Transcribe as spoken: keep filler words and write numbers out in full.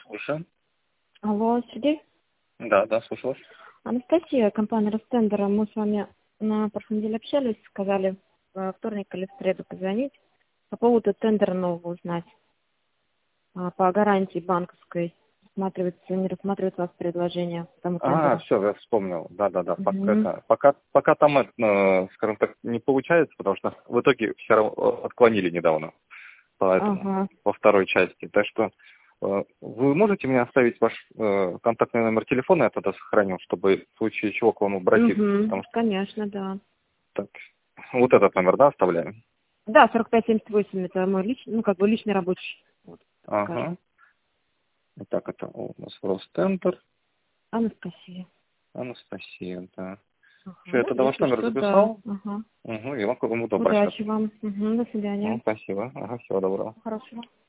Слушаю. Алло, Сергей? Да, да, слушаю вас. Анастасия, компания Ростендера. Мы с вами на прошлой неделе общались, сказали во вторник или в среду позвонить по поводу тендера нового узнать. А, По гарантии банковской рассматривается, не рассматривается у вас предложение по тому А, тендеру. все, я вспомнил. Да, да, да. Пока, Мгм. это- пока, пока там, это, э, скажем так, не получается, потому что в итоге все равно отклонили недавно, поэтому Ага. во второй части. Так что э, вы можете мне оставить ваш э, контактный номер телефона, я тогда сохраню, чтобы в случае чего к вам обратиться. Угу. Потому что Конечно, да. так, вот этот номер, да, оставляем? Да, сорок пять семьдесят восемь это мой личный, ну, как бы личный рабочий, вот, так скажем. Ага. Итак, это у нас Ростендер, Анастасия. Анастасия, да. Все, Ага. я тогда ваш Если номер что, да. записал. Ага. Угу, и вам, вам удобно Удачи обращаться. вам. Угу. До Ну, свидания. спасибо. Ага, всего доброго. Хорошего.